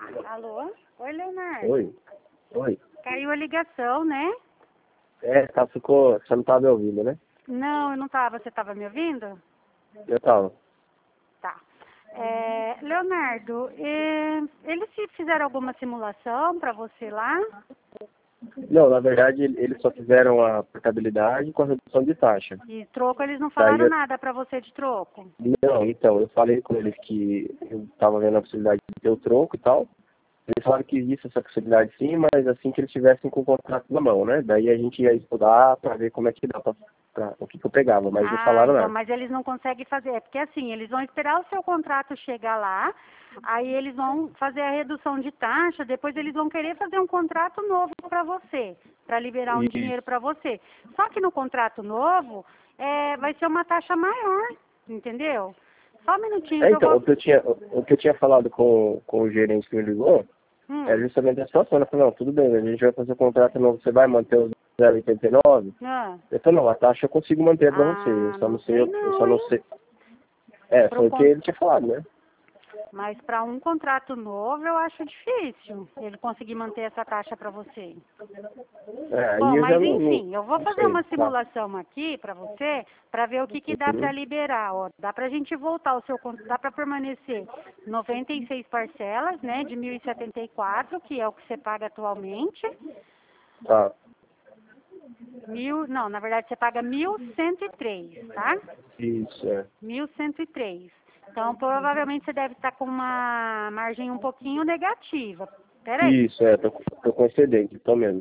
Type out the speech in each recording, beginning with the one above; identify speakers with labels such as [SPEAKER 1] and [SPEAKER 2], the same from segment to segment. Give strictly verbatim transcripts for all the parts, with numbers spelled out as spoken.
[SPEAKER 1] Alô? Oi, Leonardo.
[SPEAKER 2] Oi. Oi.
[SPEAKER 1] Caiu a ligação, né?
[SPEAKER 2] É, tá, ficou. Você não tava me ouvindo, né?
[SPEAKER 1] Não, eu não tava. Você tava me ouvindo?
[SPEAKER 2] Eu tava.
[SPEAKER 1] Tá. É, Leonardo, é, eles te fizeram alguma simulação para você lá?
[SPEAKER 2] Não, na verdade, eles só fizeram a portabilidade com a redução de taxa.
[SPEAKER 1] E troco, eles não
[SPEAKER 2] Daí
[SPEAKER 1] falaram
[SPEAKER 2] eu-
[SPEAKER 1] nada para você de troco?
[SPEAKER 2] Não, então, eu falei com eles que eu tava vendo a possibilidade de ter o troco e tal. Eles falaram que existe essa possibilidade sim, mas assim que eles estivessem com o contrato na mão, né? Daí a gente ia estudar para ver como é que dá pra, pra- o que, que eu pegava, mas não
[SPEAKER 1] Ah,
[SPEAKER 2] falaram
[SPEAKER 1] então,
[SPEAKER 2] nada.
[SPEAKER 1] mas eles não conseguem fazer. É porque assim, eles vão esperar o seu contrato chegar lá, aí eles vão fazer a redução de taxa, depois eles vão querer fazer um contrato novo para você, para liberar um dinheiro
[SPEAKER 2] Isso.
[SPEAKER 1] para você. Só que no contrato novo, é, vai ser uma taxa maior, entendeu? Só um minutinho
[SPEAKER 2] É,
[SPEAKER 1] que eu
[SPEAKER 2] então,
[SPEAKER 1] vou...
[SPEAKER 2] o que eu tinha, o que eu tinha falado com, com o gerente que me ligou, é
[SPEAKER 1] Hum,
[SPEAKER 2] justamente a situação. Ele falou, não, tudo bem, a gente vai fazer o contrato novo, você vai manter os zero vírgula oitenta e nove?
[SPEAKER 1] ah,
[SPEAKER 2] Eu falei, não, a taxa eu consigo manter pra você, eu
[SPEAKER 1] ah,
[SPEAKER 2] só
[SPEAKER 1] não
[SPEAKER 2] não sei,
[SPEAKER 1] sei
[SPEAKER 2] eu só
[SPEAKER 1] não,
[SPEAKER 2] não
[SPEAKER 1] hein?
[SPEAKER 2] sei. É,
[SPEAKER 1] Para um
[SPEAKER 2] foi o que
[SPEAKER 1] con-
[SPEAKER 2] ele tinha falado, né?
[SPEAKER 1] Mas para um contrato novo eu acho difícil ele conseguir manter essa taxa para você.
[SPEAKER 2] É, aí
[SPEAKER 1] Bom,
[SPEAKER 2] eu já
[SPEAKER 1] mas
[SPEAKER 2] não, não,
[SPEAKER 1] enfim, eu vou
[SPEAKER 2] não
[SPEAKER 1] fazer
[SPEAKER 2] sei,
[SPEAKER 1] uma
[SPEAKER 2] tá.
[SPEAKER 1] simulação aqui para você, para ver o que, que dá para
[SPEAKER 2] Uhum.
[SPEAKER 1] liberar. Ó. Dá para a gente voltar o seu con- dá para permanecer noventa e seis parcelas, né, de mil e setenta e quatro, que é o que você paga atualmente.
[SPEAKER 2] Tá,
[SPEAKER 1] Mil, não, na verdade você paga mil cento e três, tá?
[SPEAKER 2] isso, é.
[SPEAKER 1] Mil cento e três. Então provavelmente você deve estar com uma margem um pouquinho negativa. Peraí,
[SPEAKER 2] Isso, é, tô, tô com excedente, tô mesmo.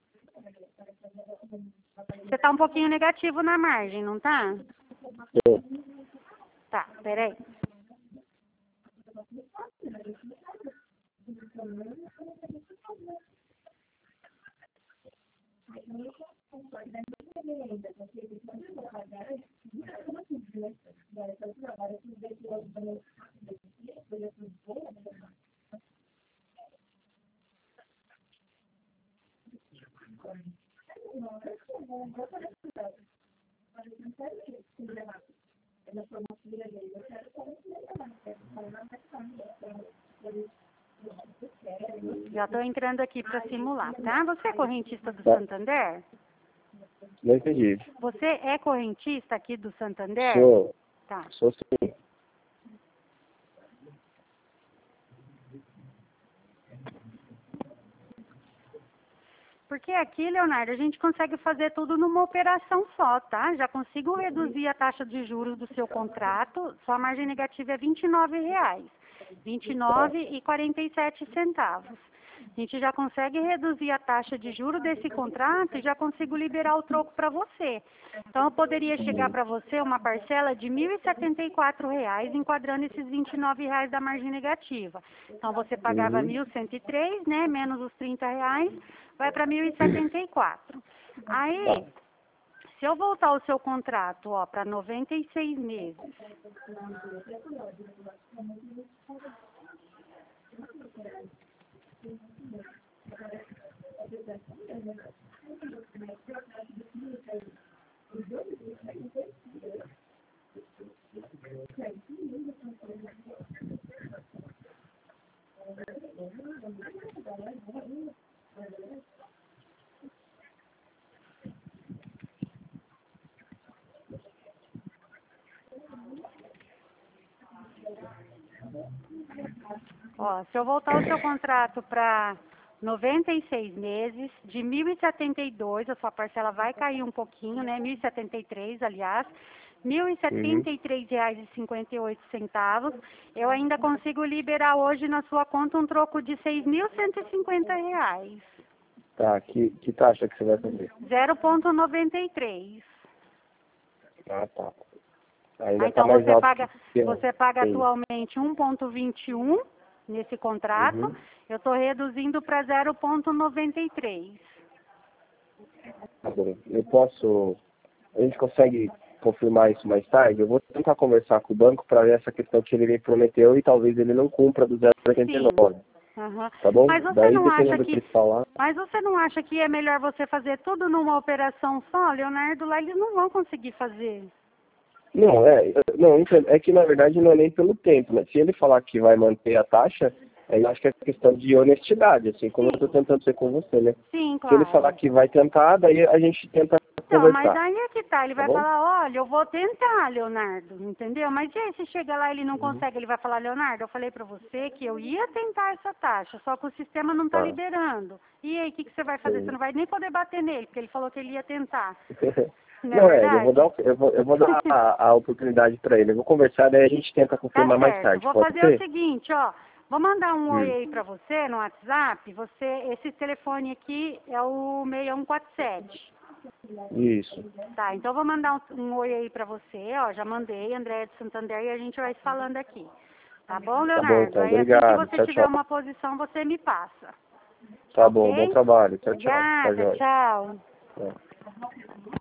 [SPEAKER 1] você está um pouquinho negativo na margem, não tá?
[SPEAKER 2] Tô.
[SPEAKER 1] Tá, peraí. Já estou entrando aqui para simular, tá? Você é correntista do
[SPEAKER 2] Tá.
[SPEAKER 1] Santander?
[SPEAKER 2] Não entendi.
[SPEAKER 1] Você é correntista aqui do Santander?
[SPEAKER 2] Sou,
[SPEAKER 1] Tá.
[SPEAKER 2] sou sim.
[SPEAKER 1] Porque aqui, Leonardo, a gente consegue fazer tudo numa operação só, tá? Já consigo reduzir a taxa de juros do seu contrato, sua margem negativa é vinte e nove reais, vinte e nove reais e quarenta e sete centavos. A gente já consegue reduzir a taxa de juros desse contrato e já consigo liberar o troco para você. Então, eu poderia chegar para você uma parcela de mil e setenta e quatro reais, enquadrando esses vinte e nove reais da margem negativa. Então, você pagava
[SPEAKER 2] Uhum.
[SPEAKER 1] mil cento e três, né, menos os trinta reais, vai para mil e setenta e quatro. Aí, se eu voltar o seu contrato, ó, para noventa e seis meses, ó, se eu voltar o seu contrato para noventa e seis meses, de mil e setenta e dois, a sua parcela vai cair um pouquinho, né? mil e setenta e três, aliás, mil e
[SPEAKER 2] Uhum.
[SPEAKER 1] setenta e três reais e cinquenta e oito centavos. Eu ainda consigo liberar hoje na sua conta um troco de seis mil cento e cinquenta reais,
[SPEAKER 2] Tá, que, que taxa que você vai fazer?
[SPEAKER 1] zero vírgula noventa e três.
[SPEAKER 2] Ah, tá.
[SPEAKER 1] Ah,
[SPEAKER 2] Ainda tá
[SPEAKER 1] então
[SPEAKER 2] mais
[SPEAKER 1] você
[SPEAKER 2] alto
[SPEAKER 1] paga,
[SPEAKER 2] que que
[SPEAKER 1] você paga
[SPEAKER 2] tem.
[SPEAKER 1] atualmente um vírgula vinte e um nesse contrato.
[SPEAKER 2] Uhum.
[SPEAKER 1] Eu estou reduzindo para zero vírgula noventa e três.
[SPEAKER 2] Tá bom. Eu posso. A gente consegue confirmar isso mais tarde? Eu vou tentar conversar com o banco para ver essa questão que ele me prometeu e talvez ele não cumpra do zero vírgula oitenta
[SPEAKER 1] Sim.
[SPEAKER 2] e nove.
[SPEAKER 1] Aham.
[SPEAKER 2] Tá bom?
[SPEAKER 1] Mas você
[SPEAKER 2] Daí,
[SPEAKER 1] não acha
[SPEAKER 2] dependendo do que
[SPEAKER 1] que,
[SPEAKER 2] ele falar.
[SPEAKER 1] mas você não acha que é melhor você fazer tudo numa operação só, Leonardo? Lá eles não vão conseguir fazer.
[SPEAKER 2] Não, é, não, entendo. É que na verdade não é nem pelo tempo, né? Se ele falar que vai manter a taxa, Aí eu acho que é questão de honestidade, assim, como
[SPEAKER 1] Sim.
[SPEAKER 2] eu tô tentando ser com você, né?
[SPEAKER 1] Sim,
[SPEAKER 2] Se
[SPEAKER 1] claro.
[SPEAKER 2] ele falar que vai tentar, daí a gente tenta
[SPEAKER 1] Então,
[SPEAKER 2] conversar.
[SPEAKER 1] mas aí é que tá, ele
[SPEAKER 2] Tá
[SPEAKER 1] vai
[SPEAKER 2] bom?
[SPEAKER 1] falar, olha, eu vou tentar, Leonardo, entendeu? Mas e aí, se chega lá e ele não
[SPEAKER 2] Uhum.
[SPEAKER 1] consegue, ele vai falar, Leonardo, eu falei pra você que eu ia tentar essa taxa, só que o sistema não tá
[SPEAKER 2] Tá.
[SPEAKER 1] liberando. E aí, o que, que você vai fazer?
[SPEAKER 2] Sim.
[SPEAKER 1] Você não vai nem poder bater nele, porque ele falou que ele ia tentar. Não é
[SPEAKER 2] Não, é, eu vou
[SPEAKER 1] verdade?
[SPEAKER 2] dar, o- eu vou, eu vou dar a, a oportunidade para ele. Eu vou conversar, daí a gente tenta
[SPEAKER 1] Tá
[SPEAKER 2] confirmar mais
[SPEAKER 1] certo.
[SPEAKER 2] tarde.
[SPEAKER 1] Vou
[SPEAKER 2] Pode
[SPEAKER 1] fazer o
[SPEAKER 2] ser?
[SPEAKER 1] seguinte, ó. Vou mandar um oi
[SPEAKER 2] Hum.
[SPEAKER 1] aí pra você no WhatsApp. Você, esse telefone aqui é o seis um quatro sete.
[SPEAKER 2] Isso.
[SPEAKER 1] Tá, então eu vou mandar um, um oi aí pra você, ó. Já mandei, André de Santander, e a gente vai se falando aqui. Tá bom,
[SPEAKER 2] Tá bom,
[SPEAKER 1] Leonardo?
[SPEAKER 2] então.
[SPEAKER 1] Aí assim que
[SPEAKER 2] Obrigado.
[SPEAKER 1] você
[SPEAKER 2] Tchau,
[SPEAKER 1] tiver
[SPEAKER 2] tchau.
[SPEAKER 1] uma posição, você me passa.
[SPEAKER 2] Tá bom, bom
[SPEAKER 1] Ok?
[SPEAKER 2] trabalho. Tchau, tchau. Tá
[SPEAKER 1] Obrigada,
[SPEAKER 2] jóia.
[SPEAKER 1] tchau.
[SPEAKER 2] Tchau.